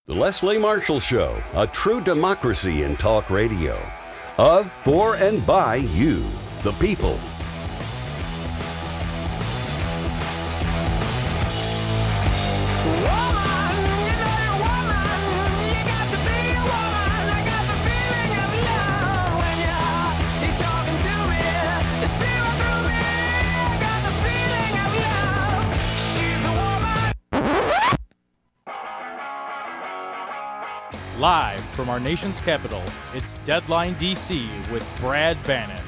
The Leslie Marshall Show, a true democracy in talk radio. Of, for, and by you, the people. Live from our nation's capital, it's Deadline DC with Brad Bannon.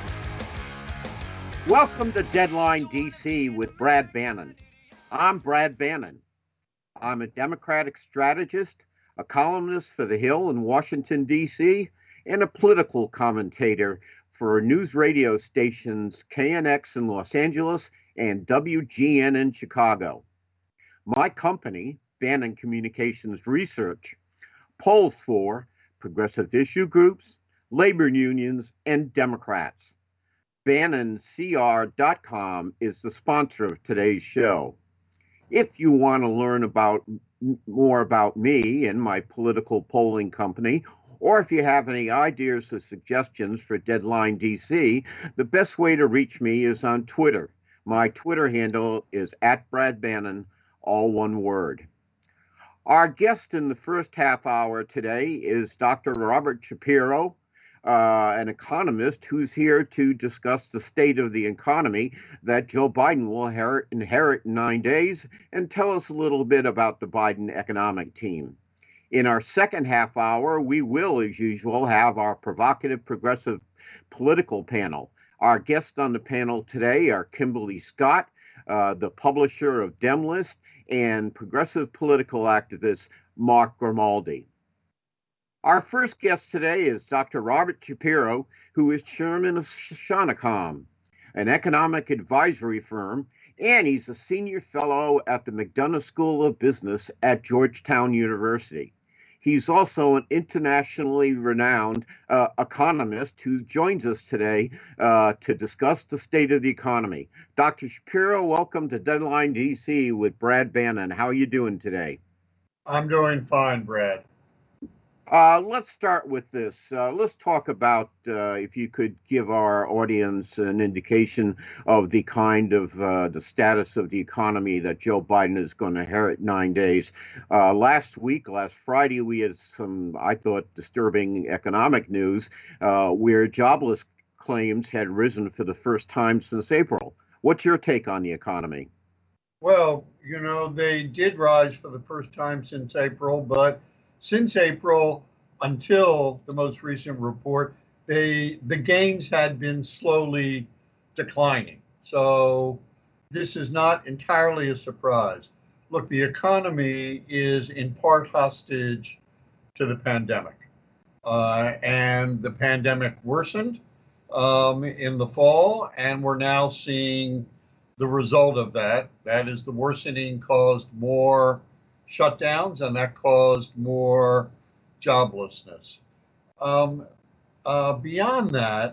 Welcome to Deadline DC with Brad Bannon. I'm Brad Bannon. I'm a Democratic strategist, a columnist for The Hill in Washington, D.C., and a political commentator for news radio stations KNX in Los Angeles and WGN in Chicago. My company, Bannon Communications Research, polls for progressive issue groups, labor unions, and Democrats. BannonCR.com is the sponsor of today's show. If you want to learn more about me and my political polling company, or if you have any ideas or suggestions for Deadline DC, the best way to reach me is on Twitter. My Twitter handle is @BradBannon, all one word. Our guest in the first half hour today is Dr. Robert Shapiro, an economist who's here to discuss the state of the economy that Joe Biden will inherit in 9 days and tell us a little bit about the Biden economic team. In our second half hour, we will, as usual, have our provocative progressive political panel. Our guests on the panel today are Kimberly Scott, the publisher of Demlist, and progressive political activist Mark Grimaldi. Our first guest today is Dr. Robert Shapiro, who is chairman of Shonacom, an economic advisory firm, and he's a senior fellow at the McDonough School of Business at Georgetown University. He's also an internationally renowned economist who joins us today to discuss the state of the economy. Dr. Shapiro, welcome to Deadline DC with Brad Bannon. How are you doing today? I'm doing fine, Brad. Let's start with this. Let's talk about if you could give our audience an indication of the kind of the status of the economy that Joe Biden is going to inherit 9 days. Last Friday, we had some, I thought, disturbing economic news where jobless claims had risen for the first time since April. What's your take on the economy? Well, they did rise for the first time since April, but since April until the most recent report, the gains had been slowly declining. So this is not entirely a surprise. Look, the economy is in part hostage to the pandemic. And the pandemic worsened in the fall, and we're now seeing the result of that. That is, the worsening caused more shutdowns, and that caused more joblessness. Beyond that,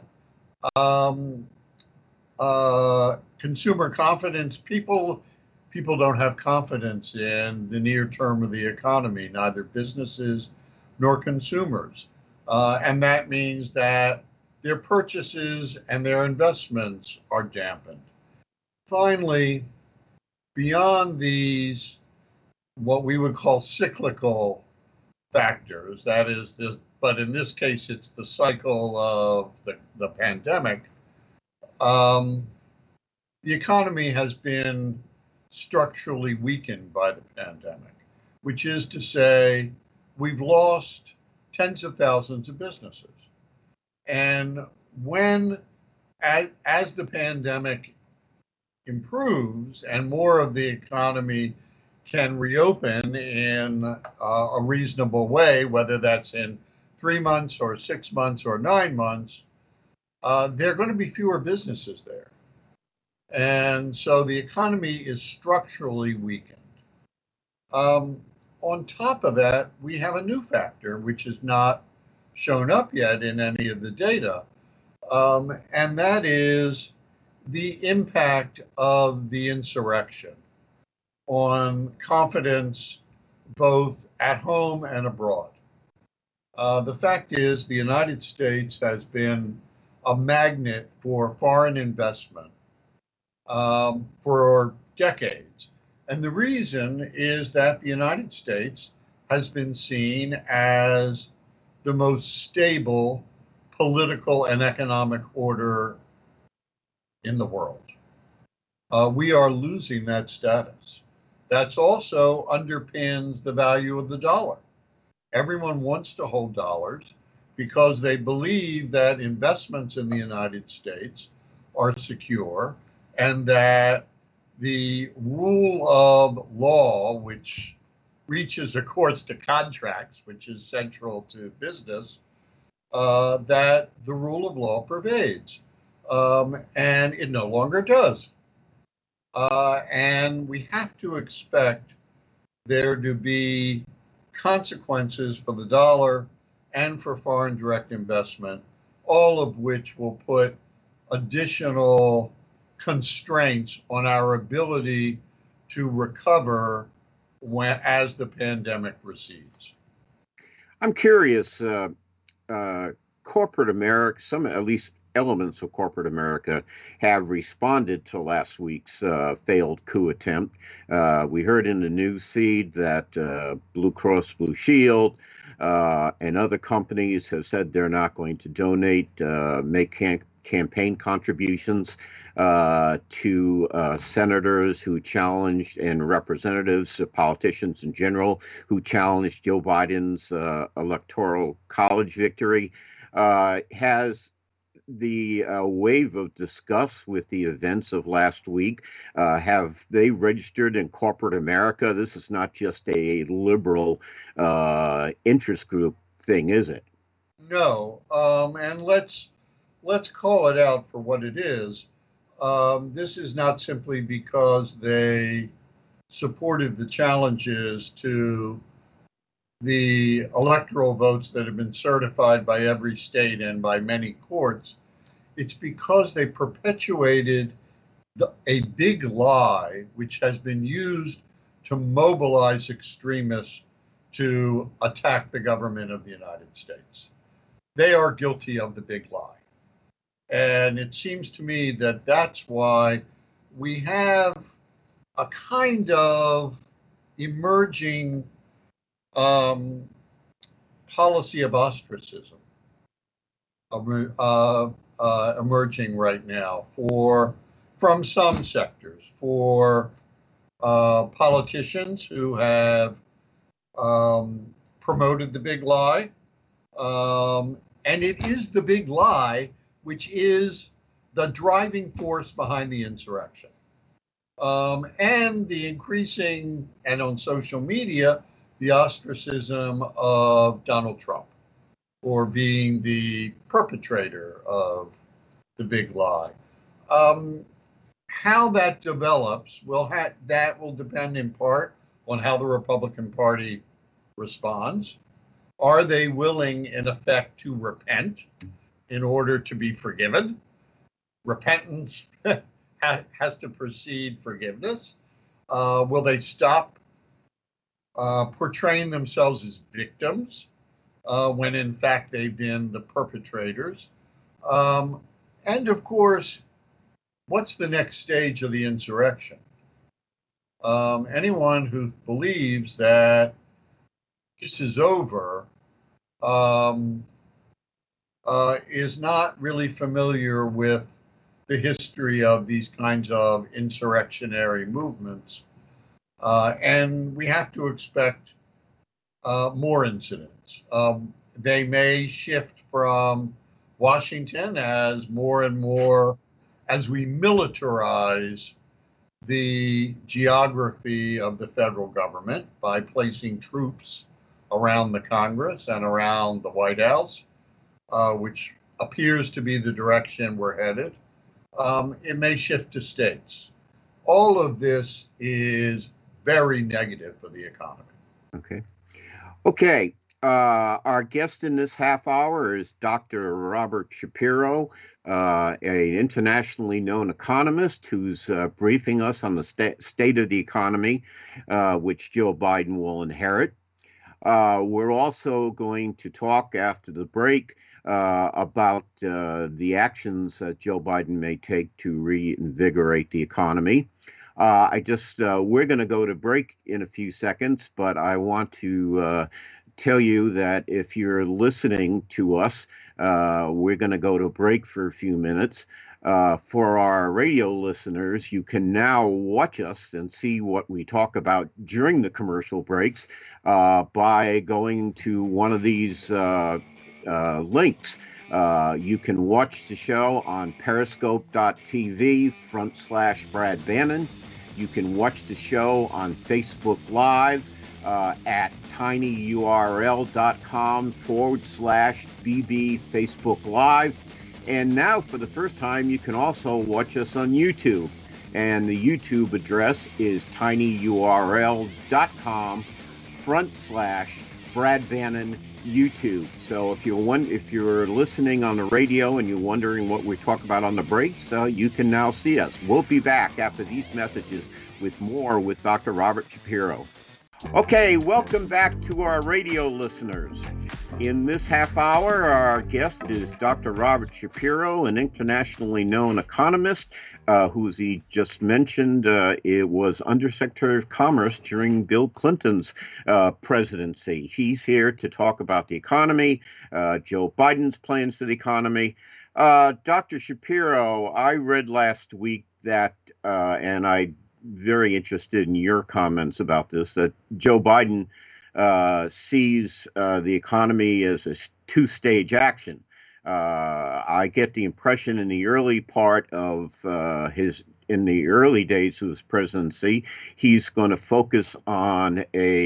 consumer confidence, people don't have confidence in the near term of the economy, neither businesses nor consumers. And that means that their purchases and their investments are dampened. Finally, beyond these what we would call cyclical factors, that is this, but in this case, it's the cycle of the pandemic. The economy has been structurally weakened by the pandemic, which is to say, we've lost tens of thousands of businesses. And as the pandemic improves and more of the economy can reopen in a reasonable way, whether that's in 3 months or 6 months or 9 months, there are going to be fewer businesses there. And so the economy is structurally weakened. On top of that, we have a new factor, which is not shown up yet in any of the data, and that is the impact of the insurrection on confidence both at home and abroad. The fact is, the United States has been a magnet for foreign investment for decades. And the reason is that the United States has been seen as the most stable political and economic order in the world. We are losing that status. That's also underpins the value of the dollar. Everyone wants to hold dollars because they believe that investments in the United States are secure and that the rule of law, which reaches, of course, to contracts, which is central to business, that the rule of law pervades. And it no longer does. And we have to expect there to be consequences for the dollar and for foreign direct investment, all of which will put additional constraints on our ability to recover as the pandemic recedes. I'm curious, corporate America, some at least elements of corporate America have responded to last week's failed coup attempt. We heard in the news feed that Blue Cross Blue Shield and other companies have said they're not going to donate, make campaign contributions to senators who challenged and representatives, politicians in general, who challenged Joe Biden's electoral college victory. Has the wave of disgust with the events of last week, have they registered in corporate America? This is not just a liberal interest group thing, is it? No, and let's call it out for what it is. This is not simply because they supported the challenges to the electoral votes that have been certified by every state and by many courts. It's because they perpetuated a big lie which has been used to mobilize extremists to attack the government of the United States. They are guilty of the big lie. And it seems to me that that's why we have a kind of emerging policy of ostracism emerging right now from some sectors, for politicians who have promoted the big lie. And it is the big lie which is the driving force behind the insurrection. And the increasing, and on social media, the ostracism of Donald Trump for being the perpetrator of the big lie. How that develops that will depend in part on how the Republican Party responds. Are they willing, in effect, to repent in order to be forgiven? Repentance has to precede forgiveness. Will they stop portraying themselves as victims when in fact they've been the perpetrators? And of course, what's the next stage of the insurrection? Anyone who believes that this is over is not really familiar with the history of these kinds of insurrectionary movements. And we have to expect more incidents. They may shift from Washington as more and more, as we militarize the geography of the federal government by placing troops around the Congress and around the White House, which appears to be the direction we're headed. It may shift to states. All of this is very negative for the economy. Okay. Our guest in this half hour is Dr. Robert Shapiro, an internationally known economist who's briefing us on the state of the economy, which Joe Biden will inherit. We're also going to talk after the break about the actions that Joe Biden may take to reinvigorate the economy. We're going to go to break in a few seconds, but I want to tell you that if you're listening to us, we're going to go to break for a few minutes. For our radio listeners, you can now watch us and see what we talk about during the commercial breaks by going to one of these links. You can watch the show on periscope.tv/Brad Bannon. You can watch the show on Facebook Live at tinyurl.com/BB Facebook Live. And now, for the first time, you can also watch us on YouTube. And the YouTube address is tinyurl.com/Brad Bannon YouTube. So if you're listening on the radio and you're wondering what we talk about on the breaks, you can now see us. We'll be back after these messages with more with Dr. Robert Shapiro. Okay, welcome back to our radio listeners. In this half hour, our guest is Dr. Robert Shapiro, an internationally known economist who, as he just mentioned, it was Undersecretary of Commerce during Bill Clinton's presidency. He's here to talk about the economy, Joe Biden's plans for the economy. Dr. Shapiro, I read last week that, and I'm very interested in your comments about this, that Joe Biden sees the economy as a two-stage action. I get the impression in the early part of in the early days of his presidency, he's going to focus on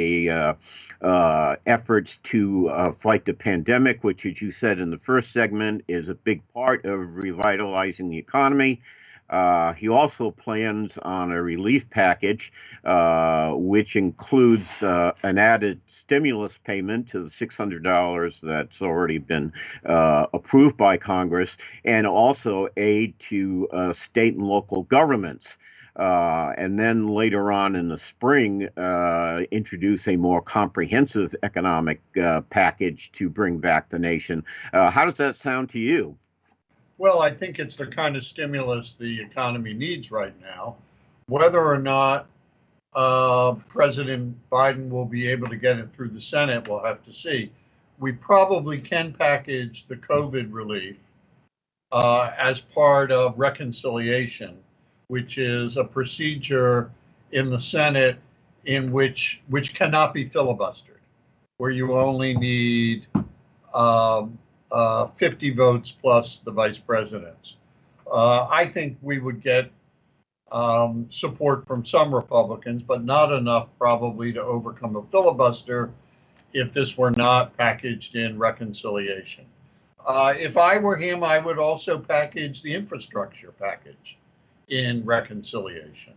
efforts to fight the pandemic, which, as you said in the first segment, is a big part of revitalizing the economy. He also plans on a relief package, which includes an added stimulus payment to the $600 that's already been approved by Congress, and also aid to state and local governments. And then later on in the spring, introduce a more comprehensive economic package to bring back the nation. How does that sound to you? Well, I think it's the kind of stimulus the economy needs right now. Whether or not President Biden will be able to get it through the Senate, we'll have to see. We probably can package the COVID relief as part of reconciliation, which is a procedure in the Senate in which cannot be filibustered, where you only need 50 votes plus the vice president's. I think we would get support from some Republicans, but not enough probably to overcome a filibuster if this were not packaged in reconciliation. If I were him, I would also package the infrastructure package in reconciliation.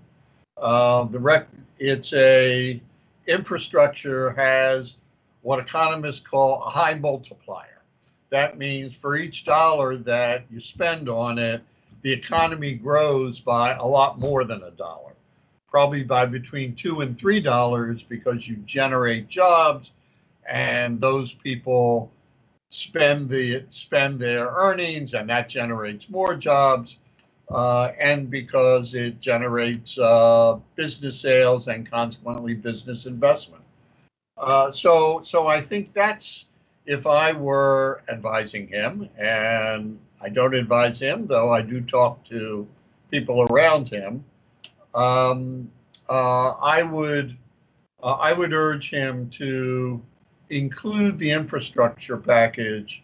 Infrastructure has what economists call a high multiplier. That means for each dollar that you spend on it, the economy grows by a lot more than a dollar, probably by between $2 and $3, because you generate jobs and those people spend their earnings, and that generates more jobs, and because it generates business sales and consequently business investment. So I think that's, if I were advising him, and I don't advise him, though I do talk to people around him, I would urge him to include the infrastructure package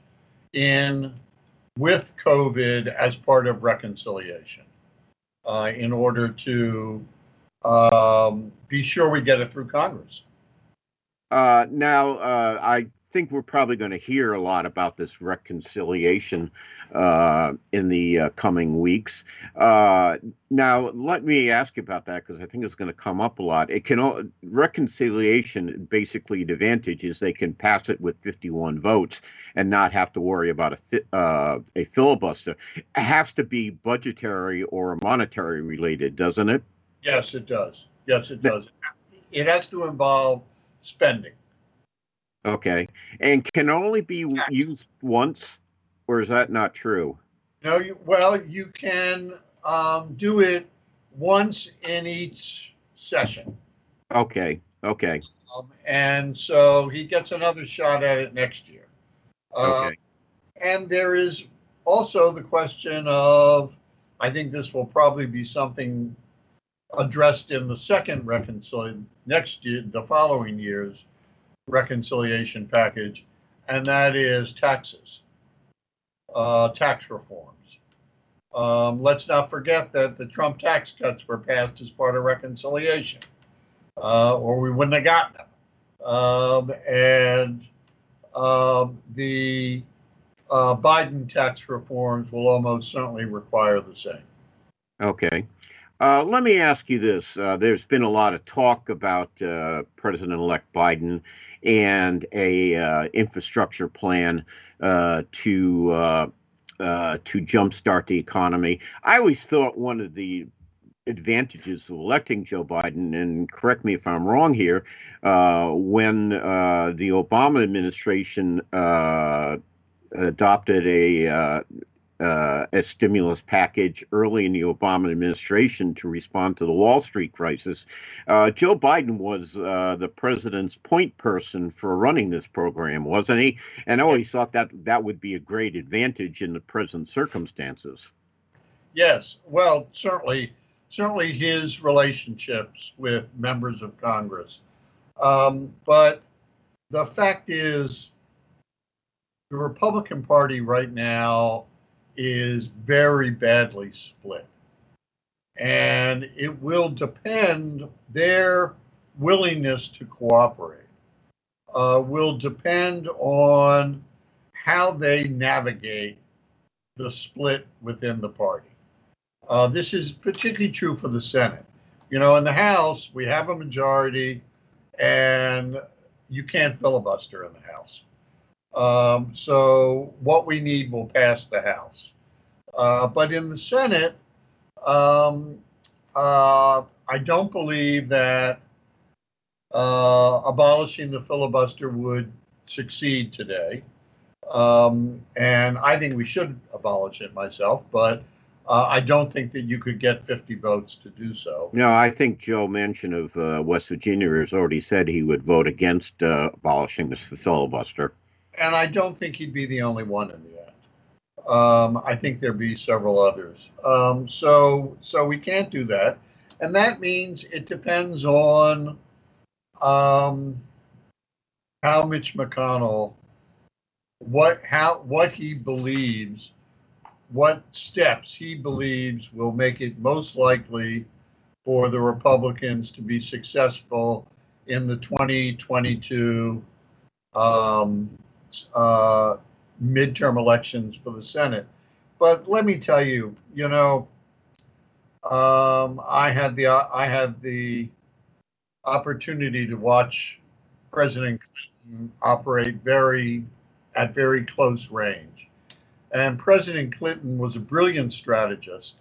with COVID as part of reconciliation, in order to be sure we get it through Congress. I think we're probably going to hear a lot about this reconciliation in the coming weeks. Now, let me ask you about that because I think it's going to come up a lot. Reconciliation, basically, the advantage is they can pass it with 51 votes and not have to worry about a filibuster. It has to be budgetary or monetary related, doesn't it? Yes, it does. Yes, it does. It has to involve spending. Okay. And can only be used once, or is that not true? No, you can do it once in each session. Okay. And so he gets another shot at it next year. Okay. And there is also the question of, I think this will probably be something addressed in the second next year, the following year's reconciliation package, and that is taxes, tax reforms. Let's not forget that the Trump tax cuts were passed as part of reconciliation, or we wouldn't have gotten them. The Biden tax reforms will almost certainly require the same. Okay. Let me ask you this. There's been a lot of talk about President-elect Biden and a infrastructure plan to jumpstart the economy. I always thought one of the advantages of electing Joe Biden, and correct me if I'm wrong here, when the Obama administration adopted a stimulus package early in the Obama administration to respond to the Wall Street crisis. Joe Biden was the president's point person for running this program, wasn't he? And I always thought that would be a great advantage in the present circumstances. Yes, well, certainly his relationships with members of Congress. But the fact is, the Republican Party right now is very badly split. And it will depend, their willingness to cooperate will depend on how they navigate the split within the party. This is particularly true for the Senate. In the House, we have a majority and you can't filibuster in the House. So what we need will pass the House. But in the Senate, I don't believe that abolishing the filibuster would succeed today. And I think we should abolish it myself, but I don't think that you could get 50 votes to do so. No, I think Joe Manchin of West Virginia has already said he would vote against abolishing this filibuster. And I don't think he'd be the only one in the end. I think there'd be several others. So we can't do that. And that means it depends on how Mitch McConnell, what he believes, what steps he believes will make it most likely for the Republicans to be successful in the 2022 midterm elections for the Senate. But let me tell you, I had the opportunity to watch President Clinton operate at very close range. And President Clinton is a brilliant strategist,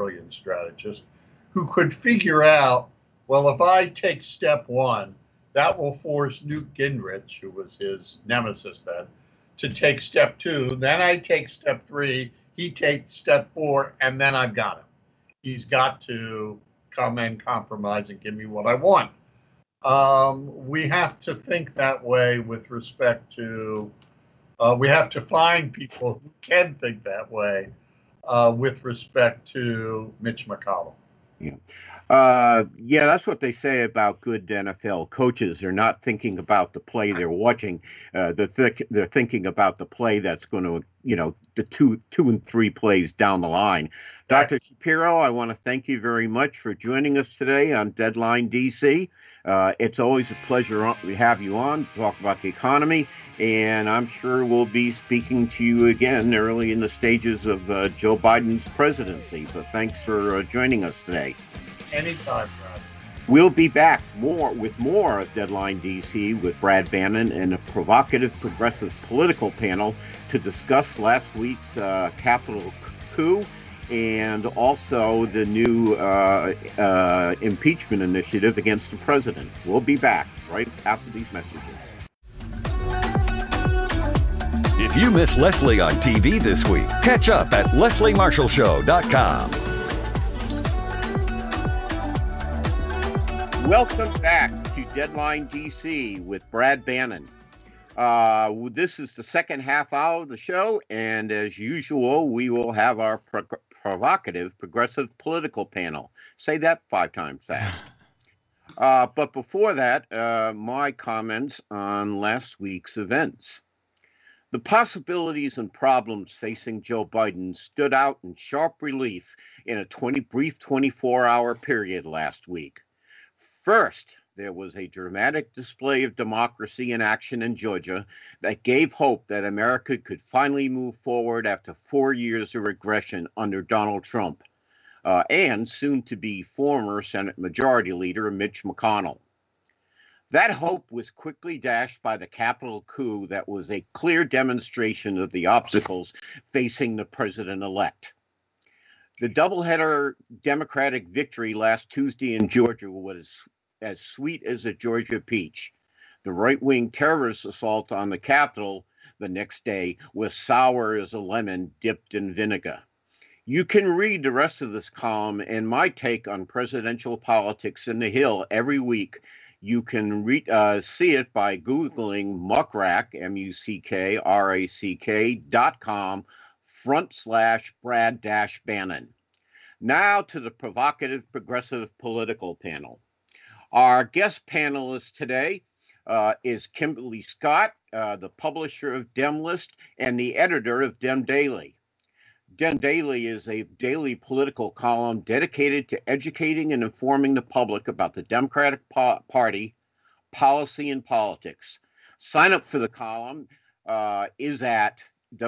who could figure out, well, if I take step one, that will force Newt Gingrich, who was his nemesis then, to take step two. Then I take step three, he takes step four, and then I've got him. He's got to come and compromise and give me what I want. We have to think that way with respect to, we have to find people who can think that way with respect to Mitch McConnell. Yeah. Yeah, that's what they say about good NFL coaches. They're not thinking about the play they're watching. They're thinking about the play that's going to, the two and three plays down the line. Dr. Shapiro, I want to thank you very much for joining us today on Deadline DC. It's always a pleasure to have you on to talk about the economy, and I'm sure we'll be speaking to you again early in the stages of Joe Biden's presidency. But thanks for joining us today. Anytime, Brad. We'll be back with more of Deadline DC with Brad Bannon and a provocative progressive political panel to discuss last week's Capitol coup and also the new impeachment initiative against the president. We'll be back right after these messages. If you missed Leslie on TV this week, catch up at lesliemarshallshow.com. Welcome back to Deadline DC with Brad Bannon. This is the second half hour of the show, and as usual, we will have our provocative progressive political panel. Say that 5 times fast. But before that, my comments on last week's events. The possibilities and problems facing Joe Biden stood out in sharp relief in a brief 24-hour period last week. First, there was a dramatic display of democracy in action in Georgia that gave hope that America could finally move forward after 4 years of regression under Donald Trump and soon-to-be former Senate Majority Leader Mitch McConnell. That hope was quickly dashed by the Capitol coup that was a clear demonstration of the obstacles facing the president-elect. The doubleheader Democratic victory last Tuesday in Georgia was as sweet as a Georgia peach. The right-wing terrorist assault on the Capitol the next day was sour as a lemon dipped in vinegar. You can read the rest of this column and my take on presidential politics in the Hill every week. You can see it by Googling Muckrack, muckrack.com/Brad-Bannon. Now to the provocative progressive political panel. Our guest panelist today is Kimberly Scott, the publisher of Demlist and the editor of Dem Daily. Dem Daily is a daily political column dedicated to educating and informing the public about the Democratic Party, policy, and politics. Sign up for the column is at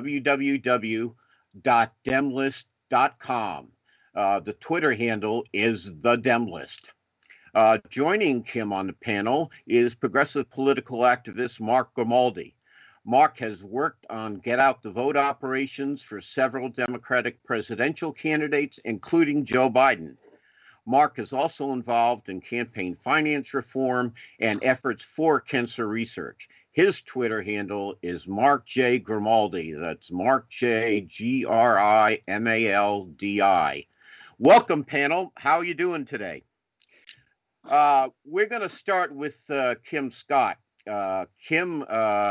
www.demlist.com. The Twitter handle is the Demlist. Joining Kim on the panel is progressive political activist Mark Grimaldi. Mark has worked on get out the vote operations for several Democratic presidential candidates, including Joe Biden. Mark is also involved in campaign finance reform and efforts for cancer research. His Twitter handle is Mark J. Grimaldi. That's Mark J. Grimaldi. Welcome, panel. How are you doing today? We're going to start with Kim Scott. Kim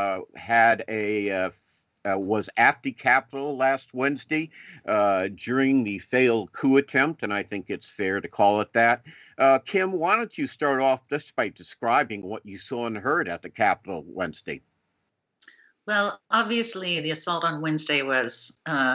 was at the Capitol last Wednesday during the failed coup attempt, and I think it's fair to call it that. Kim, why don't you start off just by describing what you saw and heard at the Capitol Wednesday? Well, obviously, the assault on Wednesday was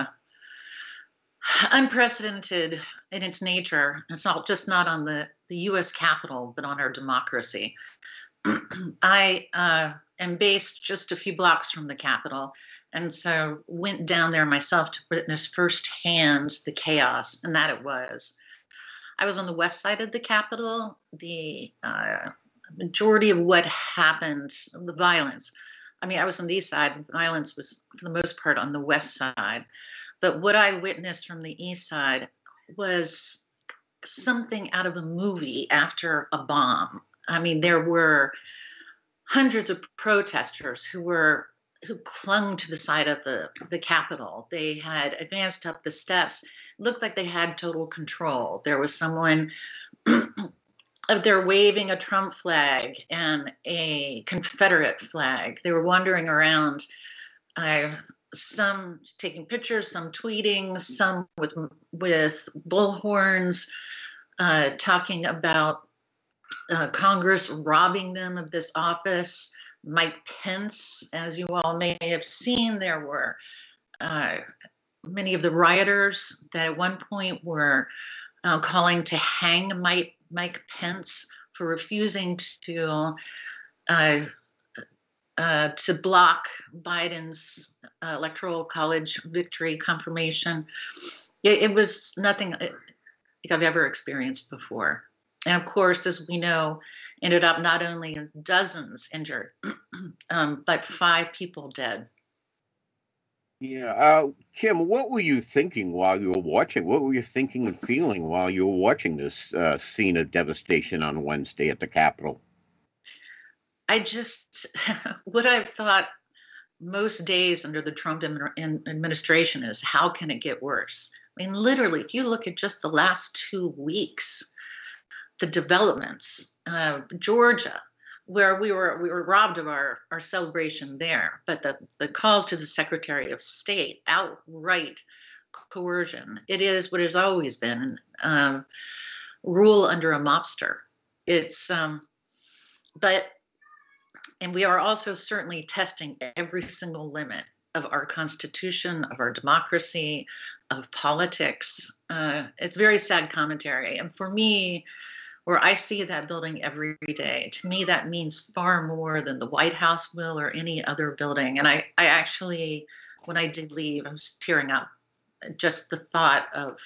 unprecedented in its nature. It's not on the U.S. Capitol, but on our democracy. I am based just a few blocks from the Capitol, and so went down there myself to witness firsthand the chaos, and that it was. I was on the west side of the Capitol. The majority of what happened, the violence, I was on the east side. The violence was, for the most part, on the west side. But what I witnessed from the east side was something out of a movie after a bomb. There were hundreds of protesters who clung to the side of the Capitol. They had advanced up the steps. It looked like they had total control. There was someone they're waving a Trump flag and a Confederate flag. They were wandering around, some taking pictures, some tweeting, some with bullhorns. talking about Congress robbing them of this office. Mike Pence, as you all may have seen, there were many of the rioters that at one point were calling to hang Mike Pence for refusing to block Biden's electoral college victory confirmation. It was nothing I've ever experienced before. And of course, as we know, ended up not only dozens injured, but 5 people dead. Yeah, Kim, what were you thinking while you were watching? What were you thinking and feeling while you were watching this scene of devastation on Wednesday at the Capitol? I just, what I've thought most days under the Trump administration is, how can it get worse? I mean, literally, if you look at just the last 2 weeks, the developments, Georgia, where we were robbed of our celebration there, but the calls to the Secretary of State, outright coercion. It is what has always been rule under a mobster. It's and we are also certainly testing every single limit of our Constitution, of our democracy, of politics. It's very sad commentary. And for me, where I see that building every day, to me, that means far more than the White House will or any other building. And I actually, when I did leave, I was tearing up. Just the thought of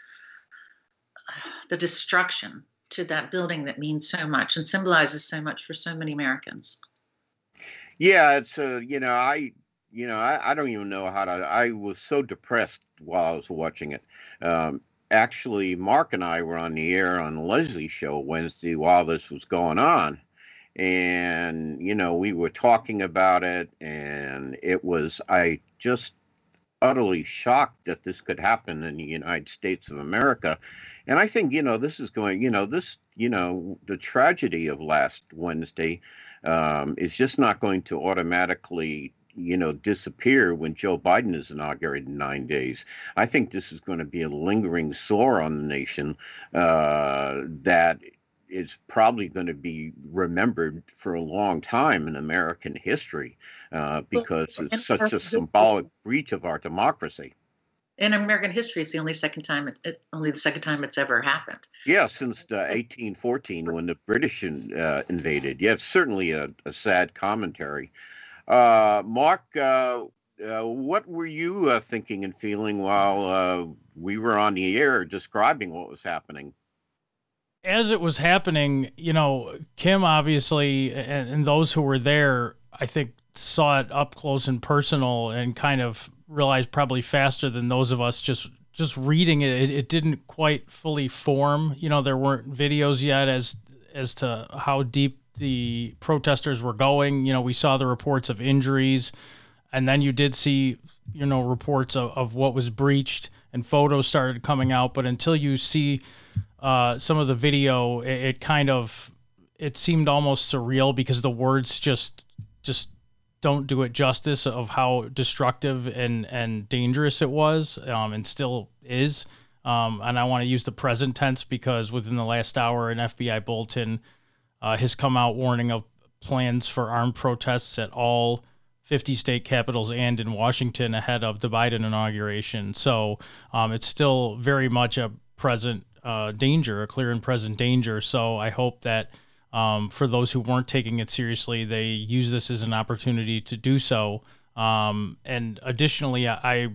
the destruction to that building that means so much and symbolizes so much for so many Americans. Yeah, it's I don't even know how to. I was so depressed while I was watching it. Actually, Mark and I were on the air on Leslie's show Wednesday while this was going on, and we were talking about it, and I just utterly shocked that this could happen in the United States of America. And I think this is going. The tragedy of last Wednesday is just not going to automatically disappear when Joe Biden is inaugurated in 9 days. I think this is going to be a lingering sore on the nation that is probably going to be remembered for a long time in American history because it's such a symbolic breach of our democracy. In American history, it's the only second time it's ever happened. Yeah, since 1814 when the British invaded. Yeah, it's certainly a sad commentary. Mark, what were you thinking and feeling while we were on the air describing what was happening? As it was happening, Kim obviously, and those who were there, I think, saw it up close and personal and kind of realized probably faster than those of us just reading it. It didn't quite fully form. There weren't videos yet as to how deep the protesters were going. We saw the reports of injuries, and then you did see, reports of what was breached, and photos started coming out. But until you see some of the video, it seemed almost surreal because the words just don't do it justice of how destructive and dangerous it was, and still is. And I want to use the present tense because within the last hour, an FBI bulletin has come out warning of plans for armed protests at all 50 state capitals and in Washington ahead of the Biden inauguration. So it's still very much a present danger, a clear and present danger. So I hope that for those who weren't taking it seriously, they use this as an opportunity to do so. And additionally, I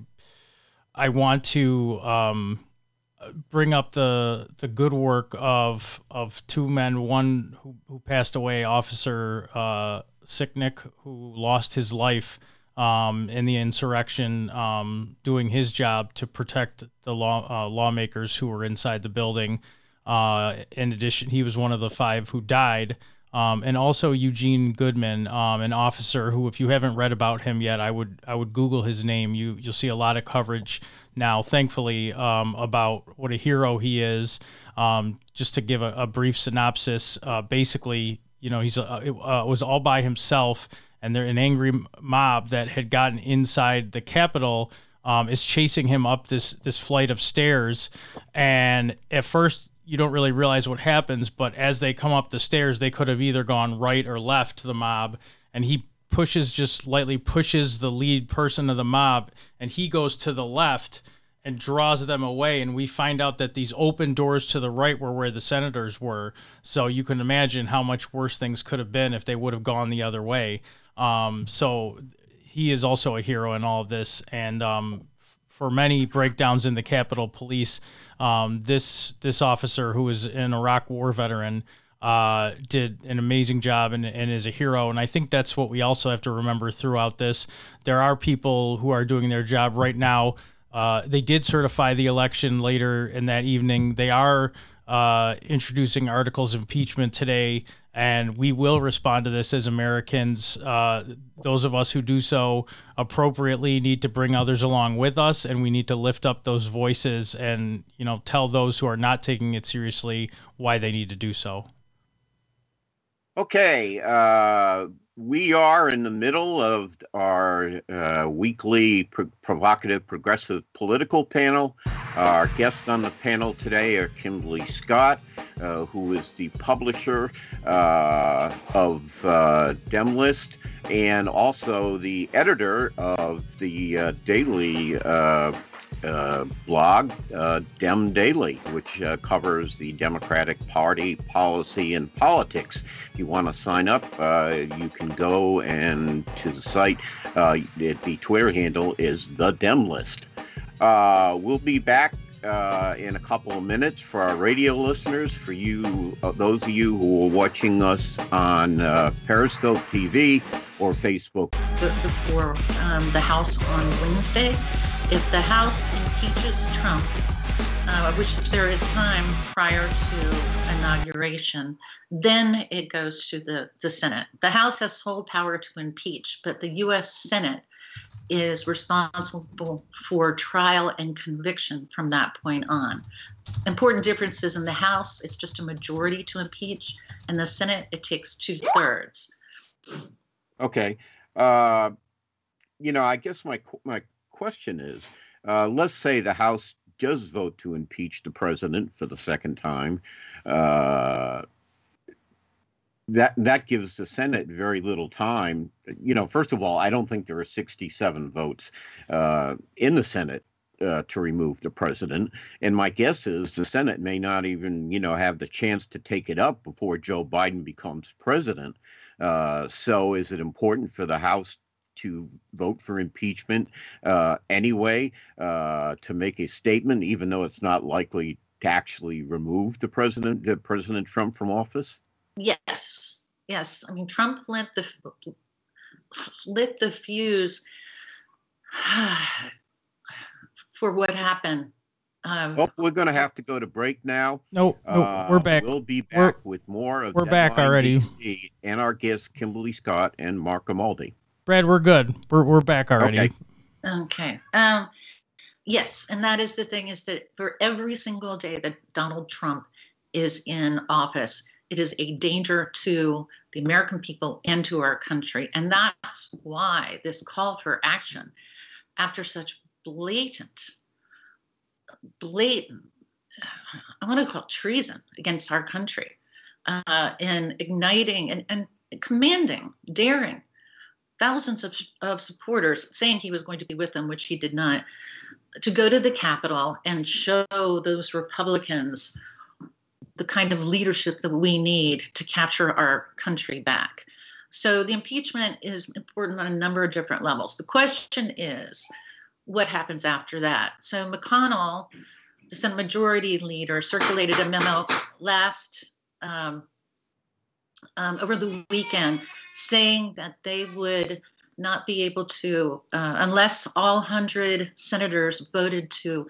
want to bring up the good work of 2 men, one who passed away, Officer Sicknick, who lost his life in the insurrection, doing his job to protect the lawmakers who were inside the building. In addition, he was one of the 5 who died. And also Eugene Goodman, an officer who, if you haven't read about him yet, I would Google his name. You'll see a lot of coverage now, thankfully, about what a hero he is. Just to give a brief synopsis, basically, he's it was all by himself, and they're an angry mob that had gotten inside the Capitol. Is chasing him up this flight of stairs, and at first, you don't really realize what happens, but as they come up the stairs, they could have either gone right or left to the mob, and he just lightly pushes the lead person of the mob, and he goes to the left and draws them away, and we find out that these open doors to the right were where the senators were. So you can imagine how much worse things could have been if they would have gone the other way. So he is also a hero in all of this, and for many breakdowns in the Capitol Police, this officer, who is an Iraq War veteran, did an amazing job and is a hero. And I think that's what we also have to remember throughout this. There are people who are doing their job right now. They did certify the election later in that evening. They are introducing articles of impeachment today, and we will respond to this as Americans. Those of us who do so appropriately need to bring others along with us, and we need to lift up those voices and, tell those who are not taking it seriously why they need to do so. Okay, we are in the middle of our weekly provocative progressive political panel. Our guests on the panel today are Kimberly Scott, who is the publisher of Demlist, and also the editor of the daily blog, Dem Daily, which covers the Democratic Party, policy, and politics. If you want to sign up, you can go and to the site. The Twitter handle is the Demlist. We'll be back in a couple of minutes for our radio listeners. For you, those of you who are watching us on Periscope TV or Facebook. Before the House on Wednesday, if the House impeaches Trump, which there is time prior to inauguration, then it goes to the Senate. The House has sole power to impeach, but the U.S. Senate is responsible for trial and conviction from that point on. Important differences: in the House, it's just a majority to impeach. In the Senate, it takes 2/3. Okay. I guess my question is, let's say the House does vote to impeach the president for the second time. That gives the Senate very little time. First of all, I don't think there are 67 votes in the Senate to remove the president. And my guess is the Senate may not even, have the chance to take it up before Joe Biden becomes president. So is it important for the House to vote for impeachment anyway, to make a statement, even though it's not likely to actually remove President Trump from office? Yes. I mean, Trump lit the fuse for what happened. We're going to have to go to break now. No, we're back. We'll be back with more of We're back already. DC and our guests, Kimberly Scott and Mark Grimaldi. Brad, we're good. We're back already. Okay. Yes, and that is the thing, is that for every single day that Donald Trump is in office, it is a danger to the American people and to our country. And that's why this call for action, after such blatant, I want to call it treason against our country, in igniting and commanding, daring thousands of supporters, saying he was going to be with them, which he did not, to go to the Capitol and show those Republicans the kind of leadership that we need to capture our country back. So the impeachment is important on a number of different levels. The question is, what happens after that? So McConnell, the Senate Majority Leader, circulated a memo over the weekend, saying that they would not be able to, unless all 100 senators voted to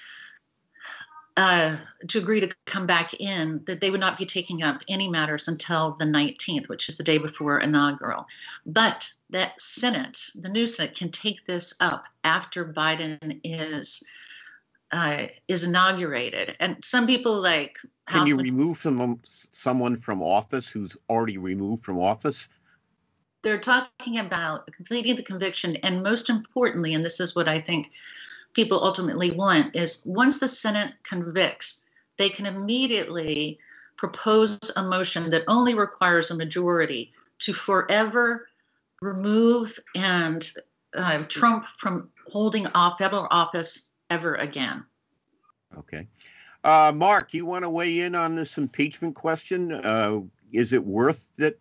agree to come back in, that they would not be taking up any matters until the 19th, which is the day before inaugural. But that Senate, the new Senate, can take this up after Biden is inaugurated. And some people like Can you remove someone from office who's already removed from office? They're talking about completing the conviction, and most importantly, and this is what I think people ultimately want, is once the Senate convicts, they can immediately propose a motion that only requires a majority to forever remove and Trump from holding federal office ever again. Okay. Mark, you want to weigh in on this impeachment question? Is it worth it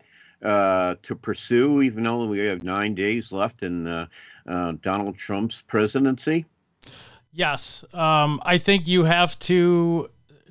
to pursue, even though we have 9 days left in Donald Trump's presidency? Yes. I think you have to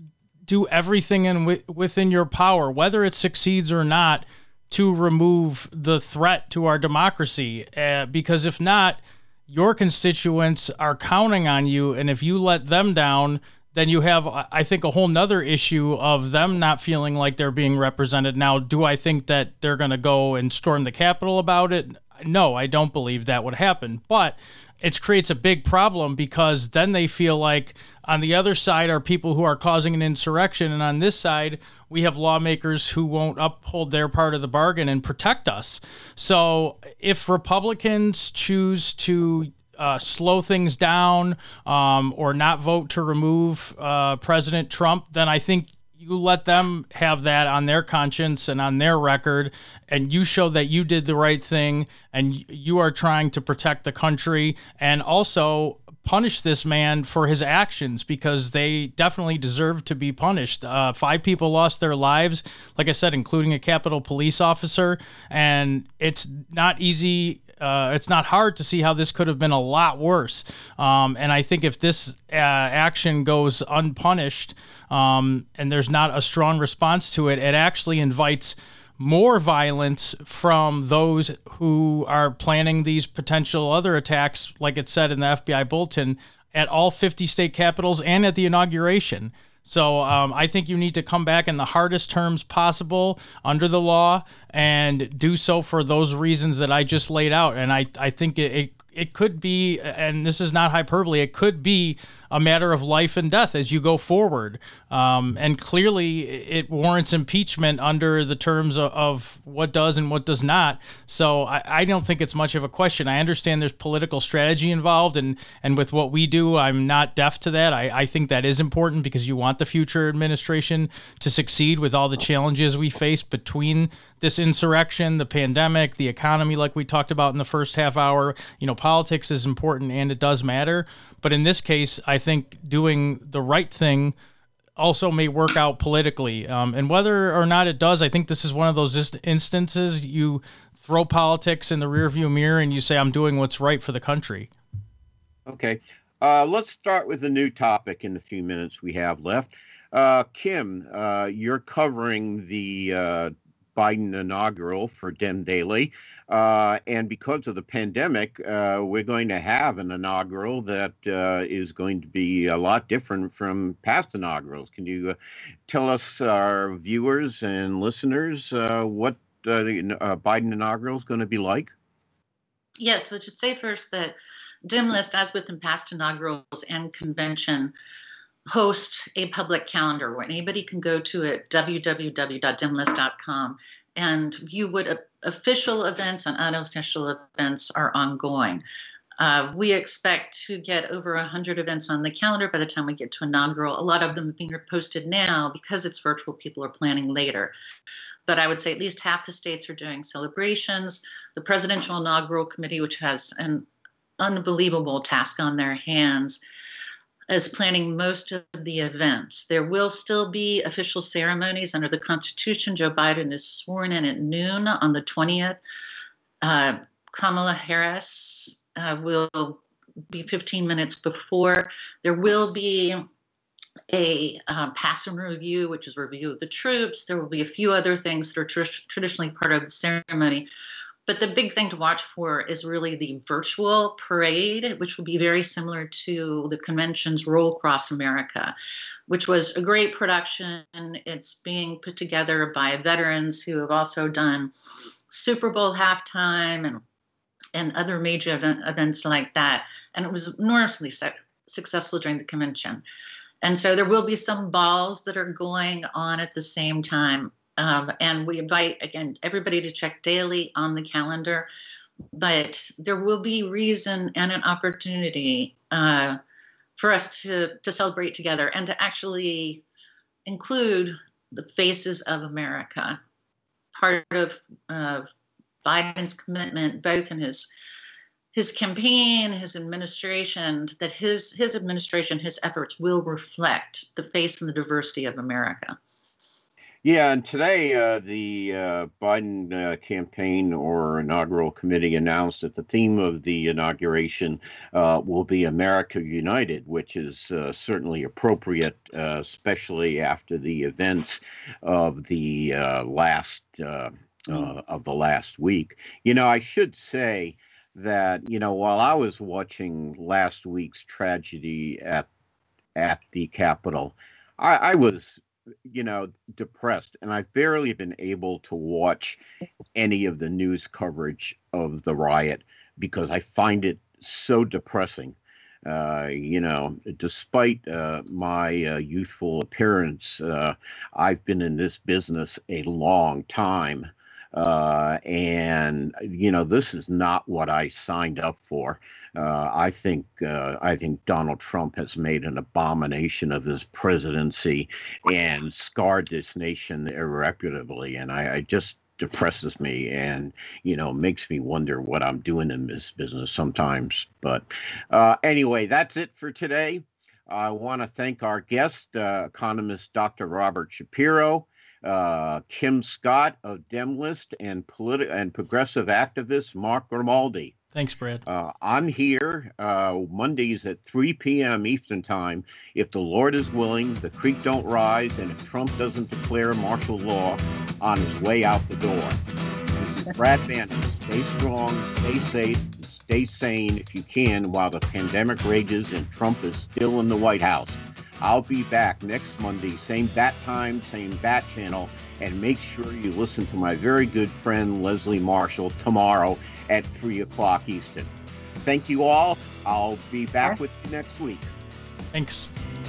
do everything within your power, whether it succeeds or not, to remove the threat to our democracy. Because if not, your constituents are counting on you. And if you let them down, then you have, I think, a whole nother issue of them not feeling like they're being represented. Now, do I think that they're going to go and storm the Capitol about it? No, I don't believe that would happen. But it creates a big problem because then they feel like on the other side are people who are causing an insurrection. And on this side, we have lawmakers who won't uphold their part of the bargain and protect us. So if Republicans choose to slow things down or not vote to remove President Trump, then I think you let them have that on their conscience and on their record, and you show that you did the right thing and you are trying to protect the country and also punish this man for his actions, because they definitely deserve to be punished. 5 people lost their lives, like I said, including a Capitol Police officer, and it's not easy. It's not hard to see how this could have been a lot worse. And I think if this action goes unpunished and there's not a strong response to it, it actually invites more violence from those who are planning these potential other attacks, like it said in the FBI bulletin, at all 50 state capitals and at the inauguration. So I think you need to come back in the hardest terms possible under the law and do so for those reasons that I just laid out. And I think it could be, and this is not hyperbole, it could be a matter of life and death as you go forward. And clearly it warrants impeachment under the terms of what does and what does not. So I don't think it's much of a question. I understand there's political strategy involved, and with what we do, I'm not deaf to that. I think that is important because you want the future administration to succeed with all the challenges we face between this insurrection, the pandemic, the economy, like we talked about in the first half hour. Politics is important and it does matter. But in this case, I think doing the right thing also may work out politically. And whether or not it does, I think this is one of those instances you throw politics in the rearview mirror and you say, I'm doing what's right for the country. Okay. Let's start with a new topic in the few minutes we have left. Kim, you're covering the Biden inaugural for Dem Daily. And because of the pandemic, we're going to have an inaugural that is going to be a lot different from past inaugurals. Can you tell us, our viewers and listeners, what the Biden inaugural is going to be like? Yes, so I should say first that Dim List, as with in past inaugurals and convention, host a public calendar where anybody can go to it, www.dimlist.com, and view what official events and unofficial events are ongoing. We expect to get over 100 events on the calendar by the time we get to inaugural. A lot of them being posted now because it's virtual. People are planning later. But I would say at least half the states are doing celebrations. The Presidential Inaugural Committee, which has an unbelievable task on their hands, is planning most of the events. There will still be official ceremonies under the Constitution. Joe Biden is sworn in at noon on the 20th. Kamala Harris will be 15 minutes before. There will be a pass-in review, which is review of the troops. There will be a few other things that are traditionally part of the ceremony. But the big thing to watch for is really the virtual parade, which will be very similar to the convention's Roll Across America, which was a great production. It's being put together by veterans who have also done Super Bowl halftime and other major events like that. And it was enormously successful during the convention. And so there will be some balls that are going on at the same time. And we invite, again, everybody to check daily on the calendar. But there will be reason and an opportunity for us to celebrate together and to actually include the faces of America. Part of Biden's commitment, both in his campaign, his administration, that his administration, his efforts will reflect the face and the diversity of America. Yeah, and today the Biden campaign or inaugural committee announced that the theme of the inauguration will be America United, which is certainly appropriate, especially after the events of the last week. You know, I should say that, you know, while I was watching last week's tragedy at the Capitol, I was, you know, depressed, and I've barely been able to watch any of the news coverage of the riot because I find it so depressing. You know, despite my youthful appearance, I've been in this business a long time. And you know, this is not what I signed up for. I think Donald Trump has made an abomination of his presidency and scarred this nation irreparably. And I just depresses me and, you know, makes me wonder what I'm doing in this business sometimes. But anyway, that's it for today. I want to thank our guest, economist Dr. Robert Shapiro, Kim Scott of Demlist, and progressive activist Mark Grimaldi. Thanks, Brad. I'm here Mondays at 3 p.m. Eastern Time. If the Lord is willing, the creek don't rise, and if Trump doesn't declare martial law on his way out the door. This is Brad Bannon. Stay strong, stay safe, and stay sane if you can while the pandemic rages and Trump is still in the White House. I'll be back next Monday, same bat time, same bat channel, and make sure you listen to my very good friend Leslie Marshall tomorrow at 3 o'clock Eastern. Thank you all. I'll be back with you next week. Thanks.